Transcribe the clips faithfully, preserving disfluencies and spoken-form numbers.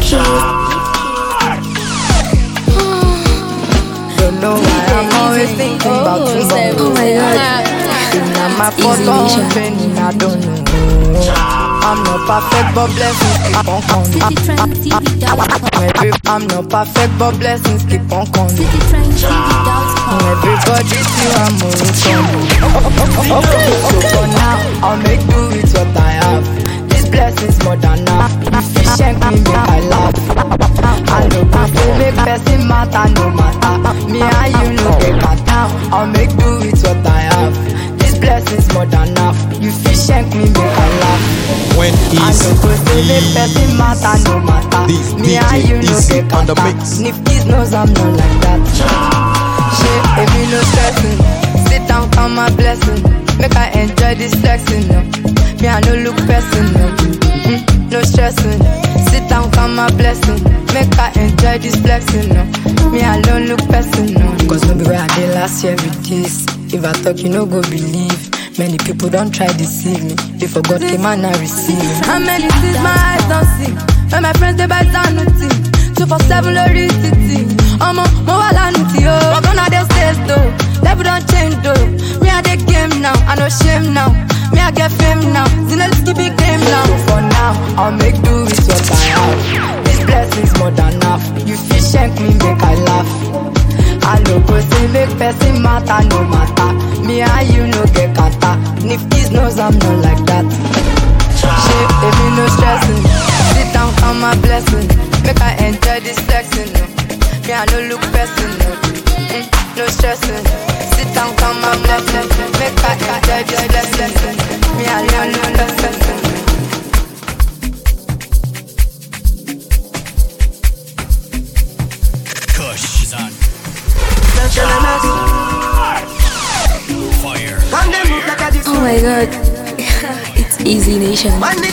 Don't know why I'm always thinking about tomorrow. Oh my god. Now my photo training, I don't know. I'm not perfect, but blessings keep on coming. I'm not perfect, but blessings keep on coming. Everybody see I'm moving. Okay, so for now, I'll make do with what I have. This blessings more than enough. If you shank me, make I laugh. I know people make person matter, no matter. Me and you know they can't down. I'll make do with what I have. This blessings more than enough. You feel shank me, make I laugh. When I know people make person matter, no matter. This Me and you know they can't down. Nifty's knows I'm not like that. Shit, if you no stressing, sit down, count my blessing. Make I enjoy this flexing, no. Me I no look person, no. Mm-hmm. No stressing, sit down, count my blessing. Make I enjoy this flexing, no. Me I don't look person, no. Cause no be where I did last year with this. If I talk, you no go believe. Many people don't try to deceive me. Before God came and I receive. How many things my eyes don't see? When my friends they buy down nothing. Two for seven lorry city. I'm on more vanity, oh. Gonna they stay though. Level don't change though. Me I the game now, I no shame now. Me I get fame now. Zinelski big game now. For now, I'll make do with what I have. This blessings more than enough. You feel shank me, make I laugh. I no go say make person matter, no matter. Me and you no get kata. Nifty's knows I'm not like that. Shit, if you no stressing, sit down, count my blessing. Make I enjoy this flexing, no. Me I no look person, no. Mm, no stressing, sit down, count my blessing. Make I enjoy this flexing. Me I no look person. Kush is on. Fire. Oh my god. It's Easy Nation.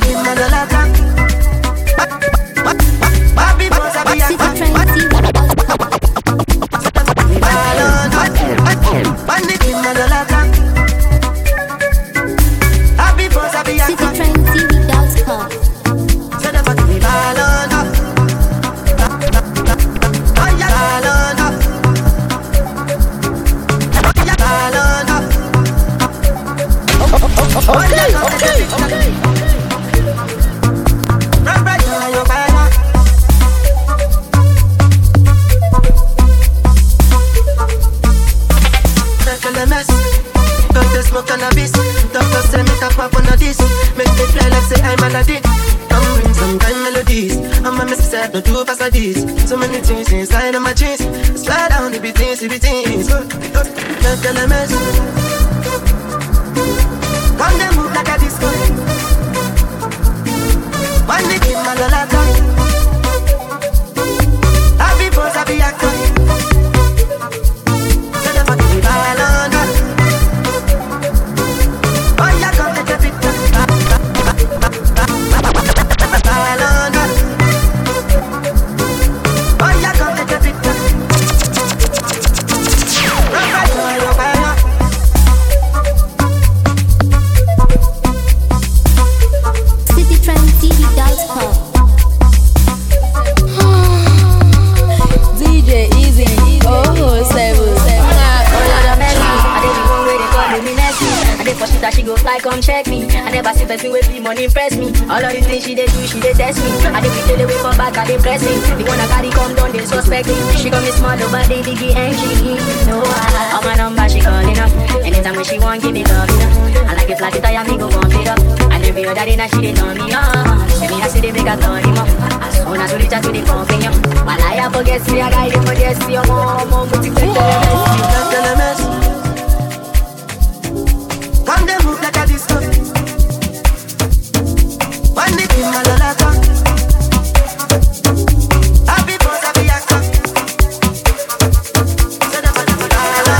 Okay, okay, okay. Doctor smoke cannabis. Doctor say me tap up on this. Make me fly like say I'm Aladdin. Come bring some kind melodies. I'm a messy set, not too fast like this. So many things inside of my jeans. Slide down, it be things, it be things. Make a mess. Come they move like a disco. One nick in my lolata. I be boss, I be actor. Say the fuck me balona. Oh yeah, come take a bit. Balona. Oh yeah, come take a bit. Right, right, right, right. That she go fly, come check me. I never see person with me money impress me. All of the things she dey do, she dey test me. I dey pretend away for back, I dey press me. The one I carry come down, they suspect me. She got me small, but they biggie and she no I. On my number, she calling up. Anytime when she want, give me love, you know. I like it flat, it tire me, go bump it up. And every other day, now she dey turn me on. Say me, I see they make a turn him up. As soon as we reach out to the pumping up. While I forget, see, I got it for this, see, your mom, mom, but you take the mess. Come they move like a disco. One nick in my lolata. I be boss, I be actor. Say the fuck me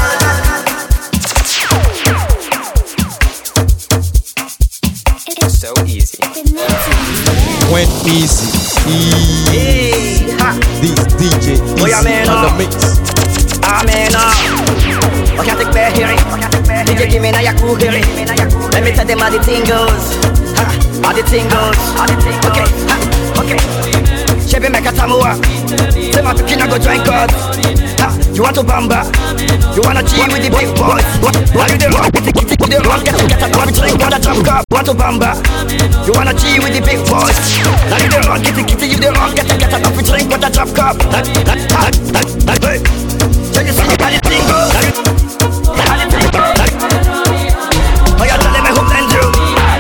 balona. It's so easy. When easy. Hey, ha. This D J Easy Oh, yeah, man, on the uh. mix. Ah, man, uh. Oh, can't take back hearing. D J give me now your cool hearing. Let me tell them how the thing goes. Ha, how the thing goes. Okay, ha, okay. Chevy make a Samoa. Say my picking I go drink out. You want to bamba? You wanna G with the big boys? Why you the wrong? Get the kitty, the wrong. Get the get a want to drink, wanna jump up. Want to bamba? You wanna G with the big boys? Now you the wrong. Get the kitty, you the wrong. Get the get a want to drink, wanna jump up. That that that that that way. So you see how the thing goes? How the thing goes? Oh, you're telling me who blends you?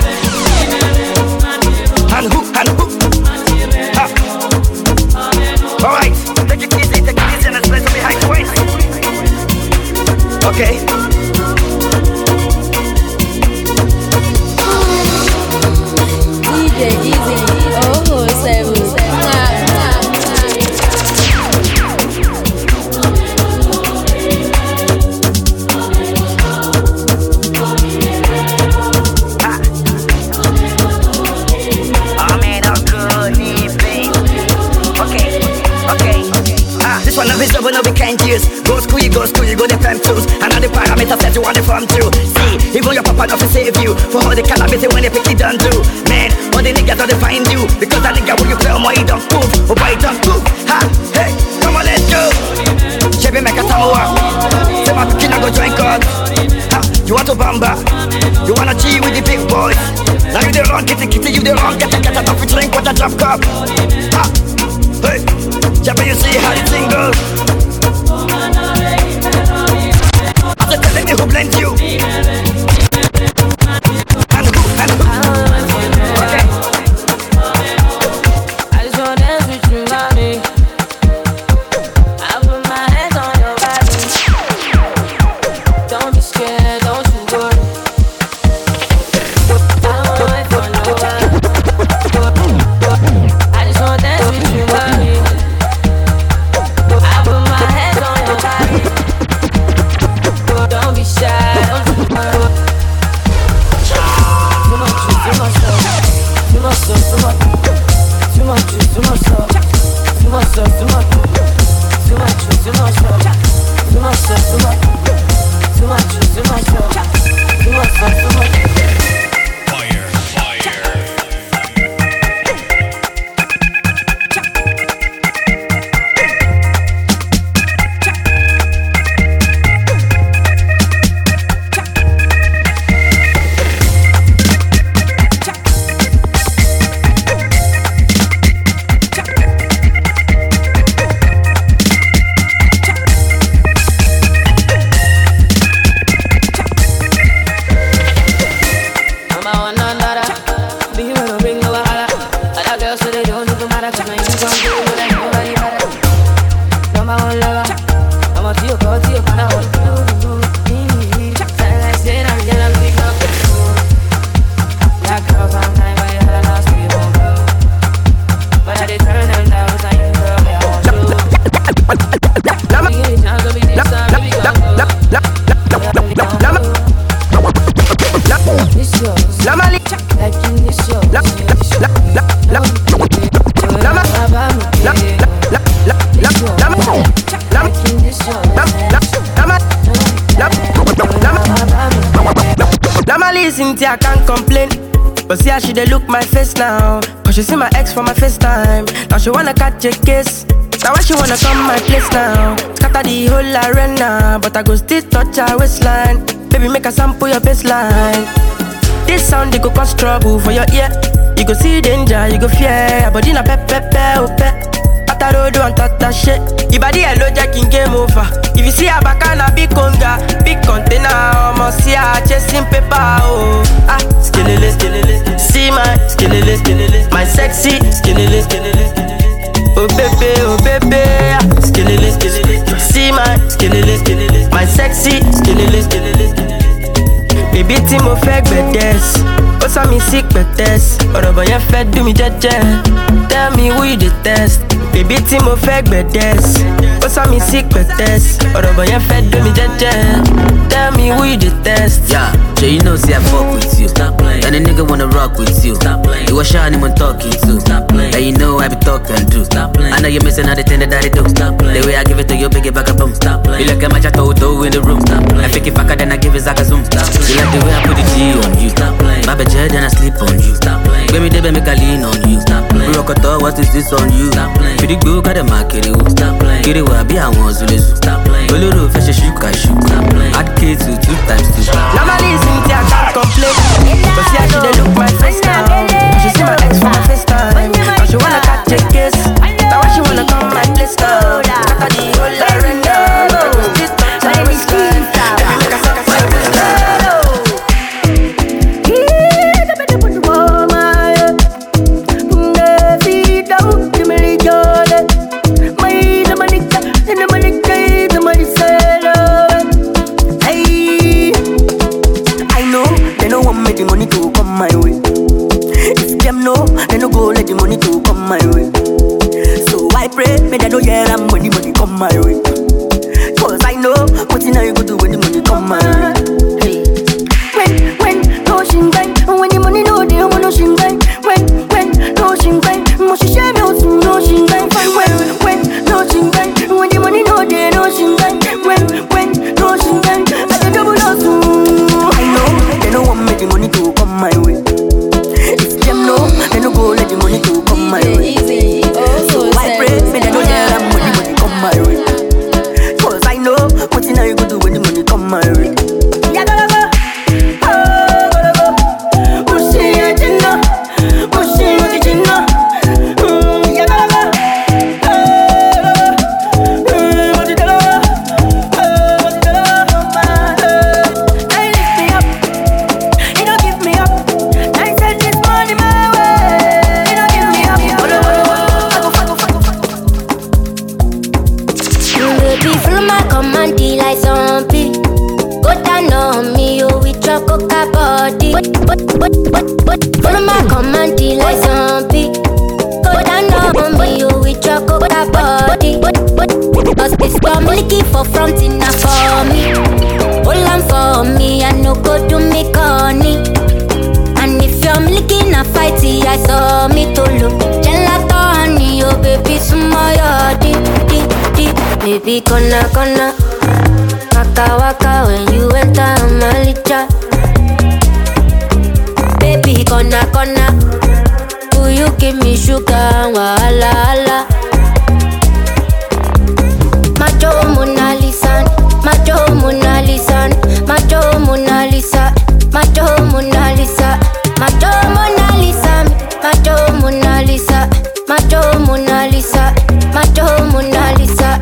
And who and who? Ah. All right. Take it easy, take it easy, and let's play some behind the waist. Okay. D J Easy, oh, seven. When we can't use go school, you go school, you go the fam tools. And all the parameters that you want to farm through. See, even your papa not to save you for all the calamity when they pick it done do. Man, all the niggas don't find you because that nigga when you play on my don't move, oh boy don't move. Ha, hey, come on let's go. Chevy make a Samoa. Say my picking I go drink out. Ha, you want to bamba? You wanna G with the big boys? Now you the wrong, kitty kitty, you the wrong. Get a get a coffee drink with a drop cup. Ha, hey. Jabba, you see how the thing goes. After telling me who blends you and who, and who. Okay. I just wanna dance with you, mommy. I put my hands on your body. Don't be scared, don't you worry. I don't wanna wait for nobody. I just wanna dance with you, mommy. Don't be shy, don't you worry. Too much, too much, too much, too much, too much, too much, too much, too much, too much, too much, too much, too much, too much, too much, too much, too much, too much, too much. Fire, fire. Cynthia can't complain, but see how she dey look my face now. Cause she see my ex for my FaceTime. Now she wanna catch a case. Now why she wanna come my place now? Scatter the whole arena, but I go still touch her waistline. Baby, make a sample your baseline. This sound, they go cause trouble for your ear. You go see danger, you go fear. But in a pep, pep, pep, oh, pep. Road and tata shit. Your body hello jacking game over. If you see a bacana big conga, big container, I'ma see her chasing paper. Oh, ah, skilleless, skilleless. See my skilleless, skilleless. My sexy skilleless, skilleless. Oh baby, oh baby, skilleless, skilleless. See my skilleless, skilleless. My sexy skilleless, skilleless. Baby tí mo fẹ́ gbẹ̀dẹ̀s, ó sọ mi sí pẹ̀tẹ́s. Ọ̀rọ̀ bọ̀ yẹn fẹ́ dùn mí jẹ́jẹ́. Tell me who you dey test. Baby tí mo fẹ́ gbẹ̀dẹ̀s, ó sọ mi sí pẹ̀tẹ́s. Ọ̀rọ̀ bọ̀ yẹn fẹ́ dùn mí jẹ́jẹ́. Tell me who you dey test. Yeah, so you know say I fuck with you. Stop playing. And a nigga wanna rock with you. Stop playing. You a shy anyone talking to. Stop playing. And you know I be talking to. Stop playing. I know you're missing all the thing that I do. Stop playing. The way I give it to you, pick it back up, boom. Stop playing. You look at my chateau in the room. Stop playing. I think if I can, then I give it Zaka zoom. Stop playing. You like the way I put the G on you. Stop playing. My bed, then I sleep on you. Stop playing. Baby, they make a lean on you. Stop playing. We rock Koto, what is this on you? Stop playing. Pretty good, got a market. Stop playing. Get it where I be, I want to listen. Stop playing. Go little fish, shoot, I shoot. Stop playing. Add K two, two times two. Normally, Cynthia can't complain. But see how she dey look my face now. She see my ex for my first time. Now she wanna catch a kiss. Now why she wanna come my place now? After the whole arena. This time is clean. Baby, make a suck a suck a suck. Me that don't hear them when the money come my way. Cause I know what you know you go do when the money come my way. Hey. When, when, no shingai. When the money no day, no shingai. When, when, no shingai. Mo she share me also no shingai. When, when, no shingai. When the money no day, no shingai. When, when, no shingai. I can double also. I know they don't want me the money to come my way. If them know, they don't go let the money to come my way. So I pray. My way. Cause I know what you know you go do when the money come my way. Yeah, gotta go. Oh, gotta go. Pushing your chin up. Pushing your chin up. Yeah, gotta go. Oh, what you tell her? Oh, what you tell her? Now you lift me up. You don't give me up. Now you send this money my way. You don't give me up. Baby, follow my command, like zombie. Go down on me, you with your coca body. Follow my command, like zombie. Go down on me, you with your coca body. Cause it's for me, looking for front enough for me. Hold on for me, I no go do me corny. And if you're looking a fighty, I saw me to look. Gelato honey, oh baby, smile your deep, deep. Baby, gonna, gonna waka, waka when you enter my licha. Baby, gonna, gonna will you give me sugar and wahala, hala? Macho Mona Lisa, Macho Mona Lisa, Macho Mona Lisa, Macho Mona Lisa, Macho Mona Lisa, Macho Mona Lisa, Macho Mona Lisa, Macho Mona Lisa.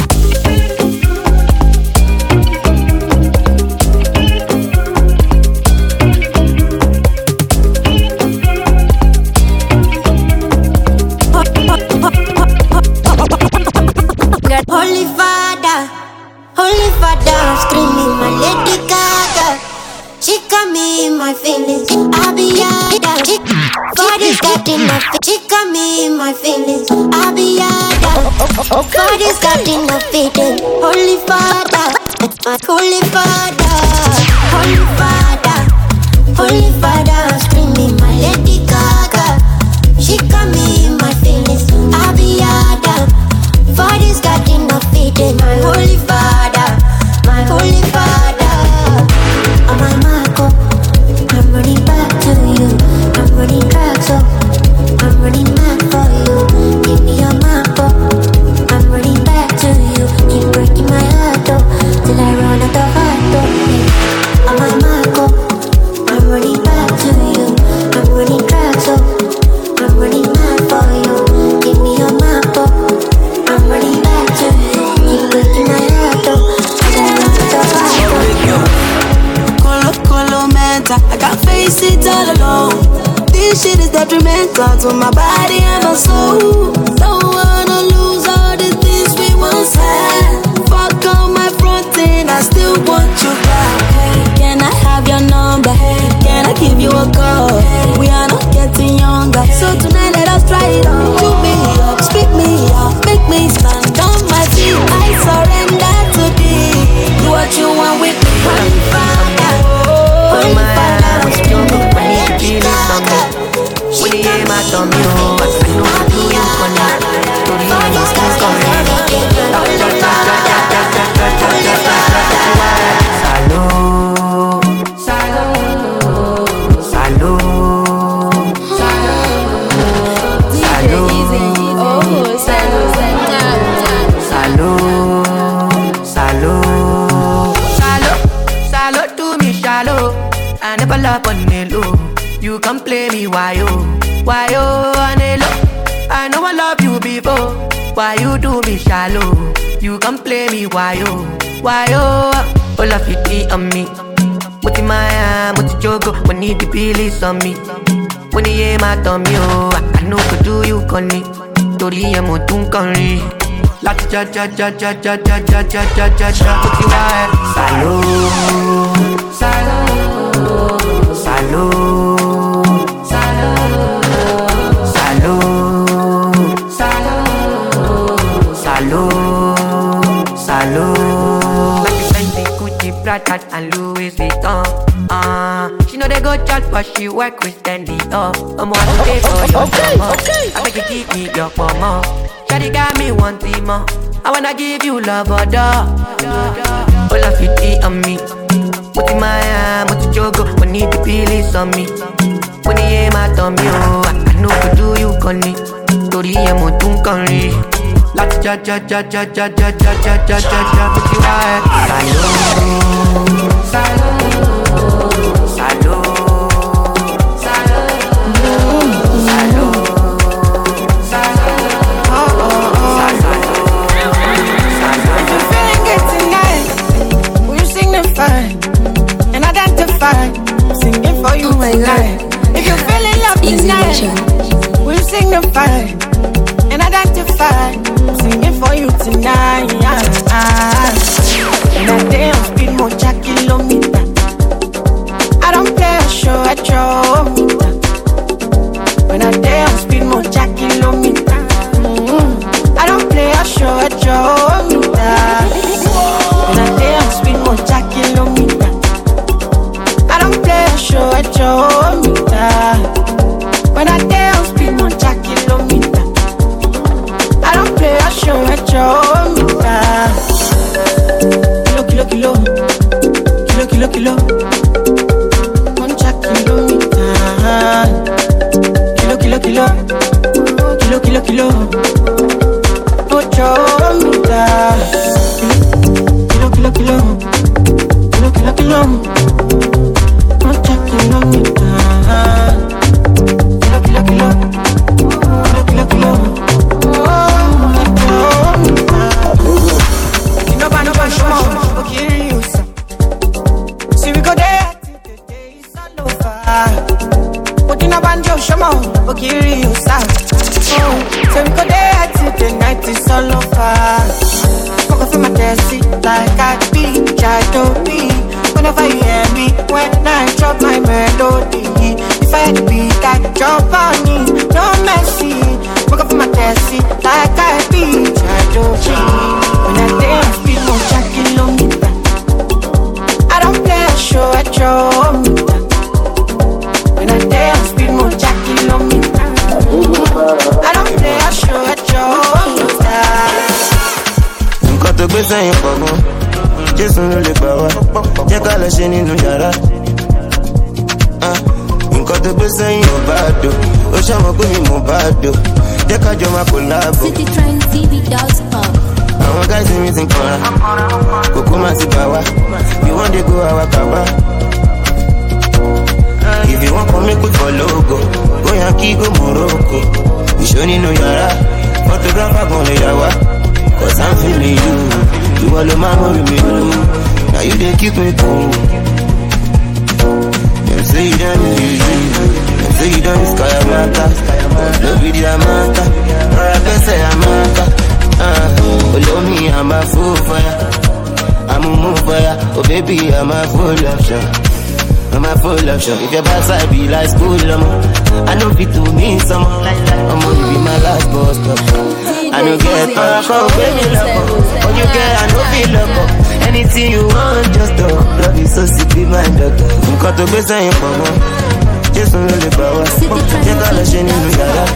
Holy Father, Holy Father, I'm screaming my Lady Gaga. She got me in my feelings, I be yada. Body's got enough, she got me in my feelings, I be yada. Body's got enough feeling. Holy Father, my Holy Father, Holy Father, Holy Father, I'm screaming my Lady Gaga. She got me in my feelings, I be yada. Body's got enough feeding. My Holy Father, my Holy Father. On my Marco, I'm running back to you. I'm running back, so I'm running mad for you. Give me your Marco, I'm running back to you. Keep breaking my heart, though, till I run out of heart, though. On my Marco, I'm running back to you. I'm running back, so I'm running mad for you. Give me your Marco, I'm running back to you. Keep breaking my heart, though, till I run out of heart, though. Colo, colo, mental, I can't face it all alone. This shit is detrimental to my body and my soul. Don't wanna lose all the things we once had. Fuck on my front end, I still want you back. Hey, can I have your number? Hey, can I give you a call? Hey, we are not getting younger, so tonight let us try it on. Chew me up, spit me out, make me stand on my feet. I surrender to thee. Do what you want with me, Holy Father. Holy Father, I'm screaming my Lady Gaga. She got me in my feelings, I be yada. Body's got enough feeling. Holy Father, Holy Father. Salud, salud, salud, salud. me, why yo? Why yo, Anelo? I know I love you before. Why you do me shallow? You can play me, why yo? Why yo? All of you tea on me. What in my hand, what you jogo? When need the police on me. When you hear my tummy, oh, I know could do you con it. Tori emo tun conri. Lati cha cha cha cha cha cha cha cha cha cha cha. What you want? Salo, salo, salo, salo, salo, salo, salo, salo. Like Fendi, Gucci, Prada, and Louis Vuitton. Uh, she know they go chat, but she work with Stanley up. I'm one to pay for your summer. I beg you keep me your mama. Shawty got me one team more. I wanna give you love or dog. All of you tea on me. What in my hand, what you jogo? When need the police on me. When you hear my tummy, oh, I know could do you con it. Tori emo tun conri. Lati cha cha cha cha cha cha cha cha cha cha cha. What you want? Salo, salo, salo, salo, salo, salo. If you're feeling good tonight, will you signify and identify? I'm singing for you tonight. If you're feeling love tonight, will you signify and identify? I'm singing for you tonight. And that damn speed mocha kilometer. I don't play a show at your meter. When I damn speed mocha kilometer. Mm-hmm. I don't play a show at your meter. When I damn speed mocha kilometer. I don't play a show at your meter. When I damn speed mocha kilometer. I don't play a show at your meter. Kilo, kilo, kilo, kilo, kilo, concha kilomita. Kilo, kilo, kilo, kilo, kilo, kilo, ocho mita. Kilo, kilo, kilo, kilo, kilo, kilo, concha kilomita. Kilo, kilo, kilo, kilo, kilo, kilo, ocho mita. No ba, no ba, no ba. See we go there till the day is all over. Put in a banjo, shamo, okiri you sound. Oh, so we go there till the night is all over. Fuck off in my taxi like I be, I don't be. Whenever you hear me, when I drop my melody, if I had to be that jump on me, no mercy. Fuck off in my taxi like I be, I don't be. When I dance, be no kilometer. I don't play a show at your meter. When I dance, speed more jack kilometer. I don't play a show at your meter. Nǹkan tó gbé sẹ́yìn pọ̀ gan, Jésù ló lè gbà wá, jẹ́ ká lọ ṣe nínú yàrá. Nǹkan tó gbé sẹ́yìn ò bá dò, ó ṣàmọ̀ pé mi mò bá dò, jẹ́ ká jọ máa kò láàbò. City Trend T V dot com. Àwọn guys ní mi ti ń kanra, kòkó máa ti bà wá, we wan dey go our kaba. If you wan come make we for logo, go Yankee go Morocco. Ìṣó nínú yàrá, photographer gan lè yà wá. Cause I'm feeling you, ìwọ ló máa mú mi lù. Now you dey keep me cool. Dem say you don easy, dem say you don sky amata. No be the amata, rọra gbẹ́sẹ̀ amata. Follow me, I'm a fool for ya. I'm a move for ya. Oh baby, I'm a full option. I'm a full option. If your backside be like school, I'm I know fit to me some. I'm gonna be my last boss stop. I know get back up, baby love. When you get, I know feel love. Anything you want, just do. Love is so sick, be my doctor. You got to be saying for more. Just don't really power. You got to shine in the yard.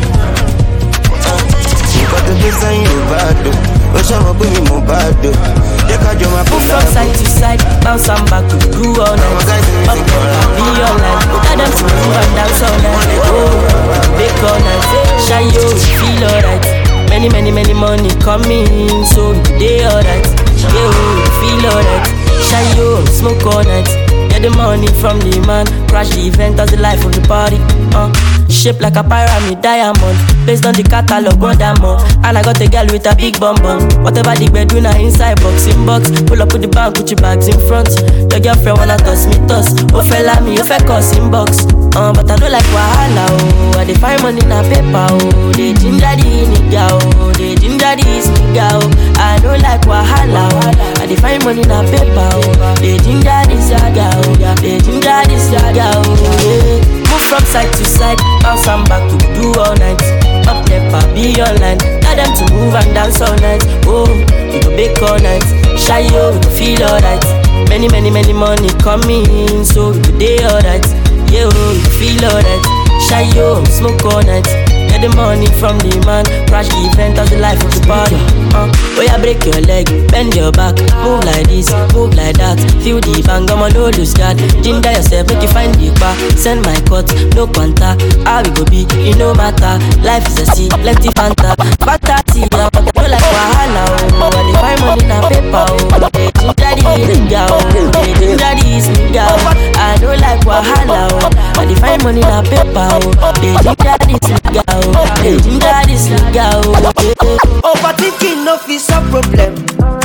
To be saying you bad, oh, shama put me more bad, they can't do my move from side to side, bounce and back to do all night. Up there, be all night. Tell them to move and dance all night. Oh, big all night. Shine you, feel alright. Many, many, many money coming, so they alright. Yeah, feel alright. Shine you, smoke all night. Get the money from the man, crash the event as the life of the party. Uh, shaped like a pyramid diamond, based on the catalog, one more. And I got a girl with a big bum bum. Whatever the bedroom, I inside box in box. Pull up with the bank, put your bags in front. Your girlfriend wanna toss me toss. Oh fella me, oh fella cuss in box. Uh, but I don't like wahala, oh. I dey find money in a paper, oh. They ginger the nigga, oh. They ginger this nigga, oh. I don't like wahala, oh. I dey find money in a paper, oh. They ginger this nigga, oh. They ginger this nigga, oh. Yeah. Move from side to side, bounce and back to do all night. Up never be online. Tell them to move and dance all night. Oh, we go bake all night. Shy yo, we go feel alright. Many, many, many money coming, so we go day alright. Yeah, oh, we go feel alright. Shy yo, smoke all night. Get the money from the man, crash the event of the life of the party. Uh, oh yeah, break your leg, bend your back, move like this, move like that. Feel the bang, I'ma no lose God. Ginger yourself, make you find the bar. Send my cut, no quanta. How we go be, it no matter. Life is a sea, let the fanta. Batati, yeah, but I don't like wahala, oh. I dey find money in a paper, oh. They ginger the nigga, oh. They ginger this nigga, oh. I don't like wahala, oh. I dey find money in a paper, oh. They ginger this nigga, oh. They ginger this nigga, oh. Overthinking no is a problem.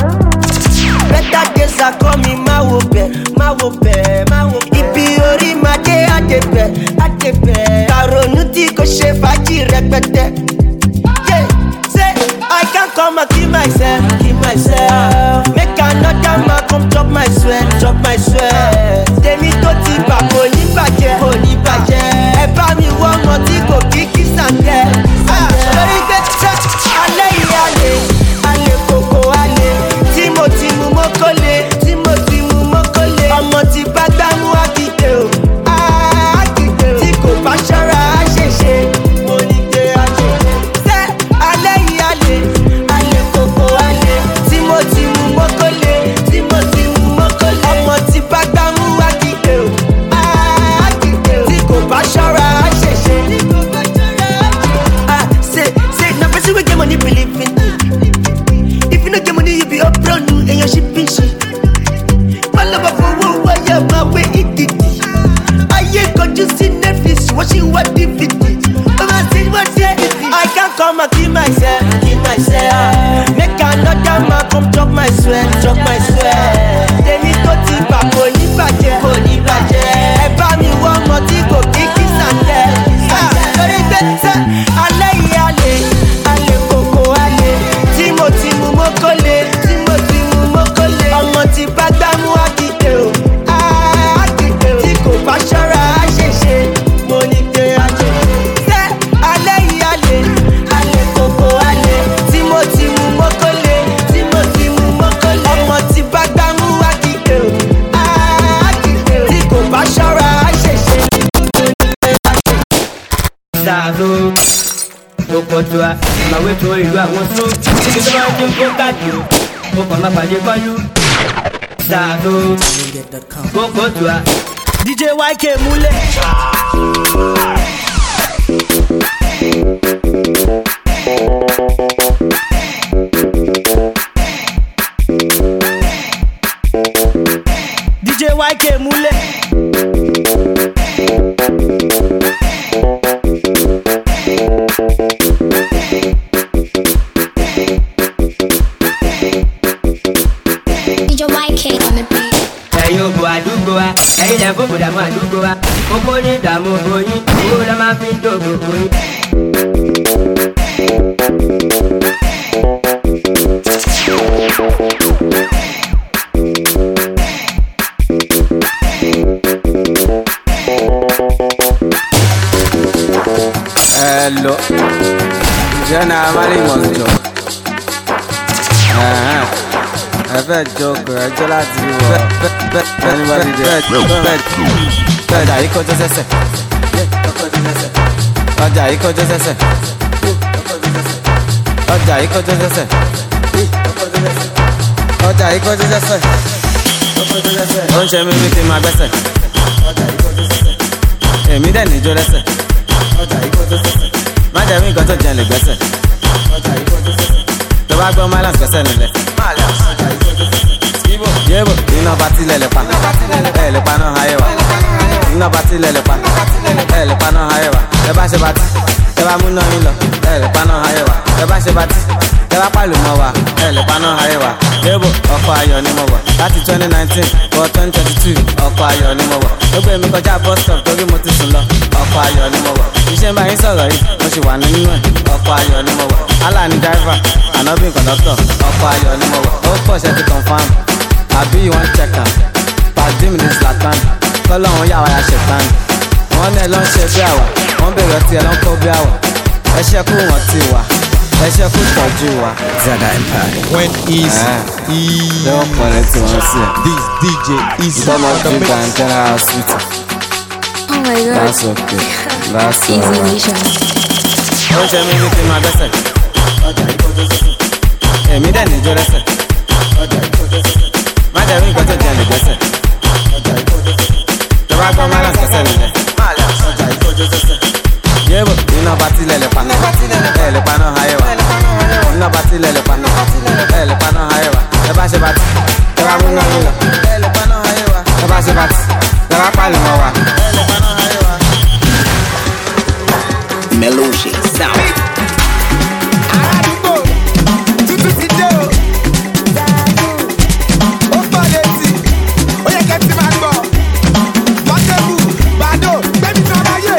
Better days are coming, my wope, my wope, my wope. Ibi ori ma de adepe, adepe. Karonuti ko she faji repete. Yeah, say I can't come and kill myself, kill myself. Make another man come chop my sweat, chop my sweat. Temi to ti ba ko ni baje, ko ni baje. E ba mi wo mo ti ko kiki sante. Ah, lórí gbé ṣe alẹ́ yìí alẹ́, alẹ́ kòkó alẹ́. Tí mo ti mú mọ́kọ́lé, tí mo ti mú mọ́kọ́lé. Ọmọ ti bá gbámú àkìdé o, àkìdé o. Tí kò bá ṣọ́ra á ṣèṣe, mo ní gbé ajé. Ṣé alẹ́ yìí alẹ́, alẹ́ kòkó alẹ́. Tí mo ti mú mọ́kọ́lé, tí mo ti mú mọ́kọ́lé. Ọmọ ti bá gbámú àkìdé o, àkìdé o. Tí kò bá ṣọ́ra á ṣèṣe. Ah, say, say, na person wey get money believe in. If you no get money, you be up front and your shipping shit. Follow up for one wire, my way it did. I ain't got you see Netflix, watching what D V D. But I see what I can't come and kill myself, kill myself. Make another man come chop my sweat, chop my sweat. They need to tip back, holy budget, holy budget. Eba mi one more to go kick his and dead. Ah, sorry, better. Ale, ale, ale, coco, ale. Timothy Mumokole, Timothy Mumokole. Ọmọ ti bá gbámú àkìdé o, àkìdé o. Tí kò bá ṣọ́ra á ṣèṣe, mo ní gbé ajé. Ṣé alẹ́ yìí alẹ́, alẹ́ kòkó alẹ́. Timothy Mumokole, Timothy Mumokole. Ọmọ ti bá gbámú àkìdé o, àkìdé o. Tí kò bá ṣọ́ra á ṣèṣe, mo ní gbé ajé. Dàdó. Okoto a, ma we to ìlú àwọn tó. Títí tó máa ń dín kó káàkiri, mo kàn máa pàdé kọ́lú. Dàdó. Okoto a. D J Y K múlẹ̀. D J Y K múlẹ̀. D J Y K on the beat. Ẹ̀yin òbò àdúgbò wa, ẹ̀yin lẹ̀ fòbò dààmú àdúgbò wa. Kókó ní ìdààmú òbòyìn, owó la máa fi ń dògbò òyìn. Hello, Jenna Amali must joke. Uh-huh. I fẹ́ joke, ẹjọ́ láti rí wọ. Anybody there? Ọjà yìí kọjọ́ sẹ́sẹ̀. Ọjà yìí kọjọ́ sẹ́sẹ̀. Ọjà yìí kọjọ́ sẹ́sẹ̀. Ọjà yìí kọjọ́ sẹ́sẹ̀. Ó ń ṣe mí bí kí n máa gbẹ́sẹ̀. Èmi dẹ̀ níjó lẹ́sẹ̀. Má jẹ́ mi nǹkan tó jẹ́ lè gbẹ́sẹ̀. Tó bá gbọ́ Malams gbẹ́sẹ̀ nílẹ̀. Yebo, iná bá tilẹ̀ lè pa, ẹ lè pa náà ayé wa. Iná bá tilẹ̀ lè pa, ẹ lè pa náà ayé wa. Ẹ bá ṣe bá ti, ẹ bá mú náà yín lọ, ẹ lè pa náà ayé wa. Ẹ bá ṣe bá ti, ẹ bá pàlù mọ́ wa, ẹ lè pa náà ayé wa. Yebo, ọkọ̀ ayọ̀ ni mo wọ̀ láti twenty nineteen for twenty twenty-two. Ọkọ̀ ayọ̀ ni mo wọ̀. Ó gbé mi kọjá bus stop torí mo ti sùn lọ. Ọkọ̀ ayọ̀ ni mo wọ̀. Iṣẹ́ ń bá yín sọ̀rọ̀ yìí, mo sì wà nínú ẹ̀. Ọkọ̀ ayọ̀ ni mo wọ̀. Allah ni driver, Ànábì conductor. Ọkọ̀ ayọ̀ ni mo wọ̀. Ó pọ̀ ṣe ti confirm. Àbí wọ́n check am. Pàdé mi ní Zlatan. Kọ́lọ́run yà wá ya ṣètàn. Wọ́n ní ẹ ló ń ṣe bí àwà. Wọ́n bèrè ọtí ẹ ló ń kó bí àwà. Ẹ ṣe kú wọn ti wà. Ẹ ṣe kú tọ́jú wa. Zaga Empire. When is he? Don't connect to one see. This D J is Don't not drink and general hospital. Oh my god. That's okay. That's Easy alright. nation. Ó ṣe mí ní kí n máa bẹ́sẹ̀. Èmi dẹ̀ ní ijó lẹ́sẹ̀. Má jẹ́ rí nǹkan tó jẹ́ lè gbẹ́sẹ̀. Ìjọba gbọ́ má lọ sẹ́sẹ̀ nílẹ̀. Yébò, iná bá tilẹ̀ lè pa náà. Ẹ lè pa náà ayé wa. Iná bá tilẹ̀ lè pa náà. Ẹ lè pa náà ayé wa. Ẹ bá ṣe bá ti, ẹ bá mú náà yín lọ. Ẹ lè pa náà ayé wa. Ẹ bá ṣe bá ti, ẹ bá pàlù mọ́ wa. Ẹ lè pa náà ayé wa. Melushi sound. Aládùúgbò tútù ti dé o. Ó gbọ́ létí, ó yẹ kẹ́ ti máa gbọ́. Pọ́tẹ́bù, Bàdó, gbẹ́mí náà láyè.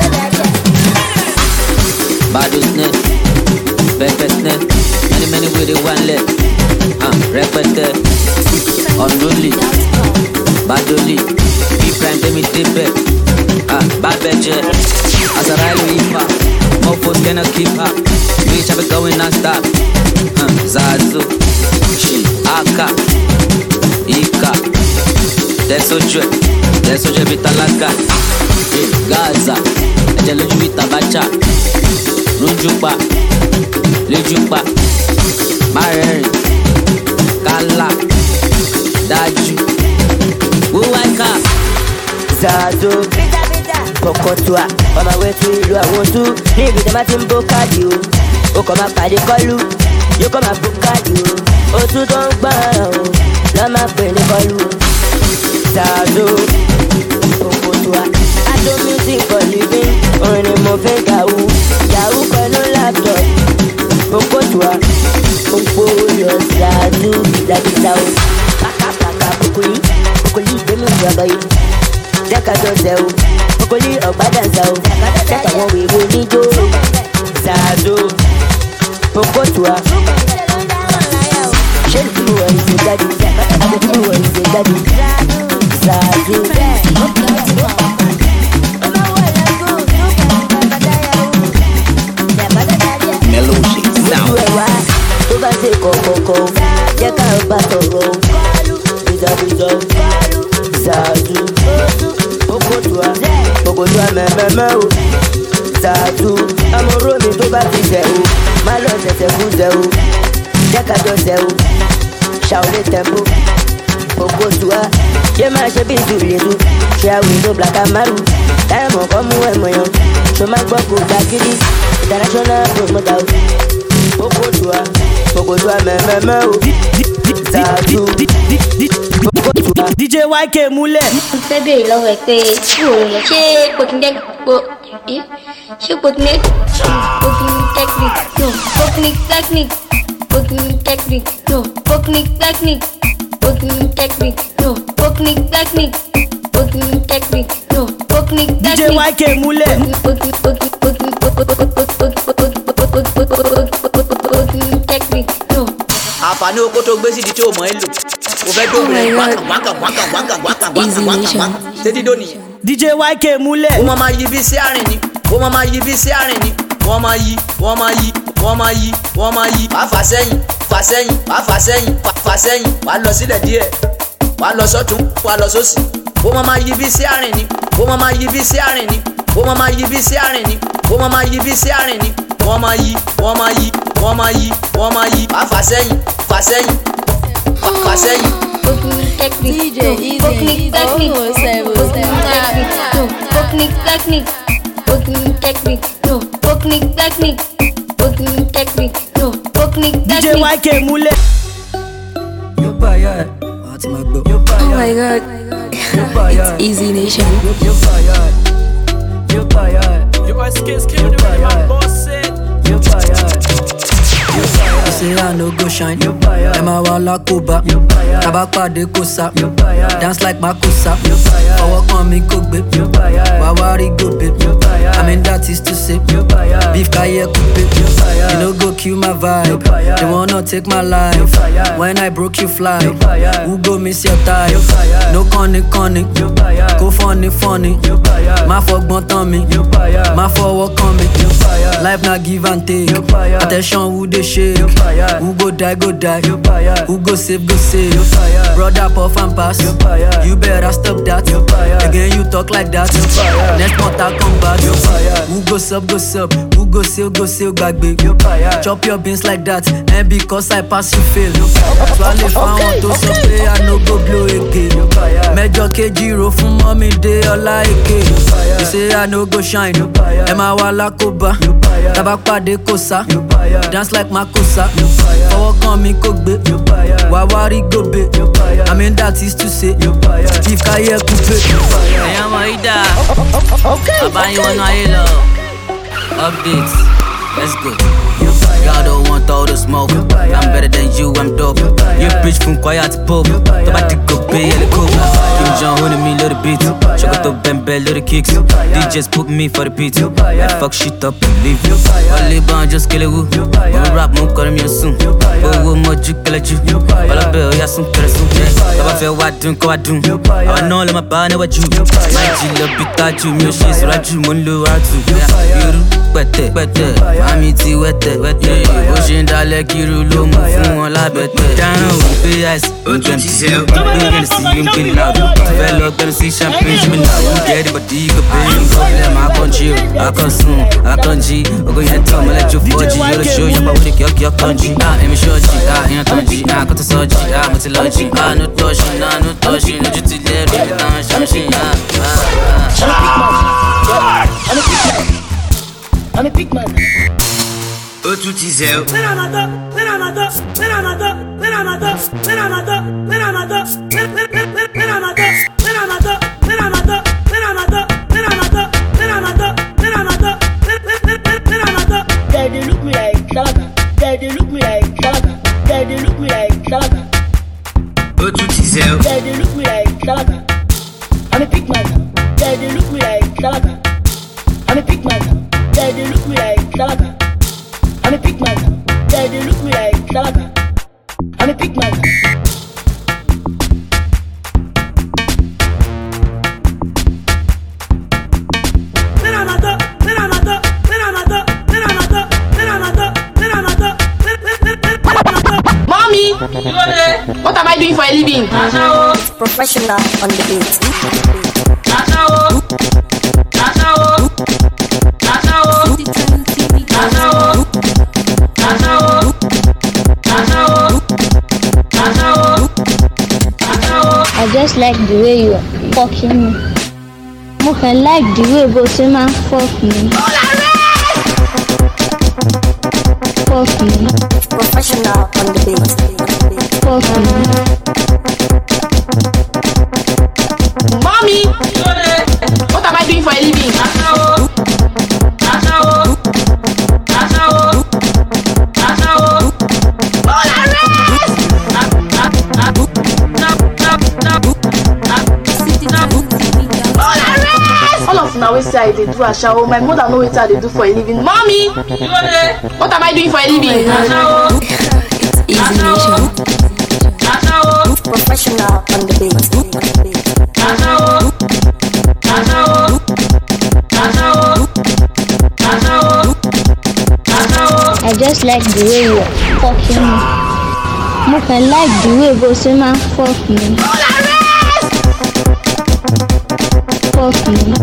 Bado snake, pepper snake, many many with the one leg. Ah, repete, unruly, badoli, deep prime demi deep. Ah, bad bedje, as a ride with hip hop, mofos cannot keep up. Bitch, I be going non-stop. Ah, Zazu, she, Aka, Ika, that's so true, that's so true, Vitalaka, Gaza, Ejeluju Vitabacha. Lójúpa, lójúpa, márẹ̀rìn, kálá, dájú, wíwáìká. Zazo, Kokotua, on my way to ìlú Àwọ̀tú. Ní ibi tí a máa ti ń bó káàdì o, ó kàn máa pàdé kọ́lù, yóò kàn máa bó káàdì o. Oṣù tó ń gbọ́n o, lọ́ máa pè ní kọ́lù o. Zazo, Kokotua, Ado music for living, orin ni mo fi ń kàwú. Yahoo pẹ̀lú laptop, Kokotua, Òpó yọ Zazo, Gìdàgìdà o. Pàkàpàkà kòkòlì, kòkòlì gbẹ́mí ìjọba yìí. Jẹ́kàjọ́ sẹ́ o, kòkòlì ọ̀gbádànsá o. Jẹ́kà wọn wèrè oníjó. Zazo, Kokotua. Ṣé ìdúró wọ̀ ìṣe jáde? Àbẹ̀túró wọ̀ ìṣe jáde. Zazo. Melushi sound. Ojú ẹ̀ wá tó bá ṣe kọ̀kọ̀kọ̀ jẹ́ ká o bá sọ̀rọ̀ o. Bìzọ̀bìzọ̀ Zazu Kokotua Kokotua mẹ́mẹ́mẹ́ o. Zazu amúró mi tó bá ti jẹ o. Má lọ ṣẹ̀ṣẹ̀ kú jẹ o. Jẹ́ ká jọ jẹ o. Ṣàwọlé tẹ̀mbó Kokotua ṣé máa ṣe bí ìdúró ṣe àwìrò Black Amaru. Táyọ̀mọ̀ kọ́ mú ẹ̀mọ̀ yan ṣo máa gbọ́ kó gbàgídí. International promoter o. Kokotua Kokotua mẹ́mẹ́mẹ́ o. Zazu Kokotua. D J Y K múlẹ̀. Mo fẹ́ béèrè lọ́wọ́ ẹ pé ṣé òun lọ ṣé pocnic po ṣé pocnic pocnic technique no pocnic technique pocnic technique no pocnic technique pocnic technique no pocnic technique pocnic technique no pocnic D J Y K múlẹ̀. technique no. àǹfààní oko tó gbé sídi tí o mọ̀ ẹ́ lò o fẹ́ dóbìnrin wákà wákà wákà wákà wákà wákà wákà wákà ṣé dídó nìyẹn. D J Y K múlẹ̀. wọ́n máa yí bí sí àárín ni wọ́n máa máa yí bí sí àárín ni wọ́n máa yí wọ́n máa yí wọ́n máa yí wọ́n máa yí. wàá fà sẹ́yìn fà sẹ́yìn wàá fà sẹ́yìn fà sẹ́yìn wàá lọ sílẹ̀ díẹ̀ wàá lọ sọ́tún wàá lọ sósì. wọ́n máa máa yí bí sí àárín ni wọ́n máa máa yí bí sí àárín ni wọ́n máa máa yí bí sí àárín ni wọ́n máa máa yí bí sí àárín ni wọ́n máa yí wọ́n máa yí wọ́n máa yí wọ́n máa yí. wàá fà sẹ́yìn fà sẹ́yìn fà sẹ́yìn. Technique, technique, technique, technique, technique, technique, technique, no, technique, technique, technique, technique, no, technique, technique. D J Y K múlẹ̀. Yóò bá yá ẹ̀, Oh my god, it's Easy Nation. You fired. You fired. You are scared, scared when my boss said. You fired. You say I no go shine. Emma wala kuba. Tabakpa de kosa. Dance like Makusa. Power on me cook babe. Wawari go babe. I mean that is to say. Beef kaya cook babe. You no go kill my vibe. They wanna take my life. When I broke you fly. Who go miss your type? No conny conny. Go funny funny. My fuck bon on me. My forward coming. Life not give and take. Attention who they shake. Who go die go die. Who go save go save. Brother puff and pass. You better stop that. Again you talk like that. Next month I come back. Who go sub go sub. Who go sail go sail back babe. Chop your beans like that. And because I pass you fail. Swallow found to supply I no go blow again. Major K G from mommy day all like it. You say I no go shine. Emma wala koba. Tabakpa de kosa. Dance like Makusa. Power come me cook babe. Wawari go babe. I mean that is to say. If kaya coupe. I am a ida. I buy you one halo. Updates. Let's go. Y'all don't want all the smoke. I'm better than you, I'm dope. You bitch from quiet to pop. Tomati go pay the coke. Kim Jong holding me little beat. Chocolate bembe little kicks. D Js put me for the beat. I fuck shit up and leave. Only band just kill it woo. One rap mo call me soon. Oh mo ju kill it you. All I bill ya soon kill it soon. Taba feel what doing, go I do. I know let my band what you. My G love Pikachu, me shit so I do mon lo I do. You wete wete, mami ti wete wete. Bó ṣe ń dalẹ̀ kiri ló mú fún wọn lábẹ́tẹ̀. Dáhùn òun pé àìsí ó tún ti ṣe ó. Bíyẹn sí yín pé náà fẹ́ lọ gbẹ́nu sí champagne ṣe mi náà. Wọ́n gẹ́rì bọ̀dí ìgò pé ń problem akọ́njí o. Akọ́sùn akọ́njí ogo yẹn tán mọ́lẹ́jọ́ fọ́jì. Yóò lọ ṣó yọpa wọlé kíọ́kíọ́ kọ́njí. Èmi ṣọ́ọ̀jì, èèyàn tán jí, àkọ́tù sọ́ọ̀jì, mo ti lọ jí. No tọ́ṣì, no tọ́ṣì, lójú ti lẹ́rù ìtàn ṣọ́ọ̀ṣì. I'm a big man. O tún ti zẹ́ o. They look me like Shalaka. They look me like Shalaka. They look me like Shalaka. O tún ti zẹ́ o. They look me like Shalaka. I'm a big man. They look me like Shalaka. I'm a big man. They look me like Shalaka. I'm a big man. They look me like Shalaka. I'm a big man. Mommy, what am I doing for a living? Professional on the beat. I just like the way you are fucking me. I like the way Bosema fuck me. Fuck me. Professional on the beat. Fuck me. Mommy, what am I doing for a living? All of now say I dey do a shower. My mother know what I dey do for a living. Mommy, what am I doing for a living? It's Easy Nation. Professional on the beat. I just like the way you are fucking me. I like the way Bosema fuck me. Fuck me.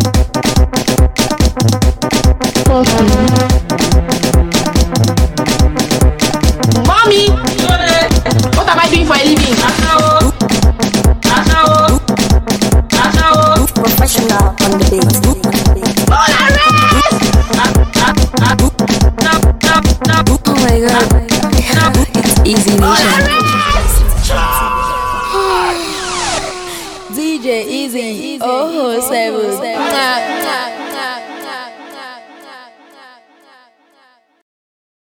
Fuck me. Mommy, what am I doing for a living? Professional on the beat. Oh my god, it's Easy Nation. D J Easy, oh seven.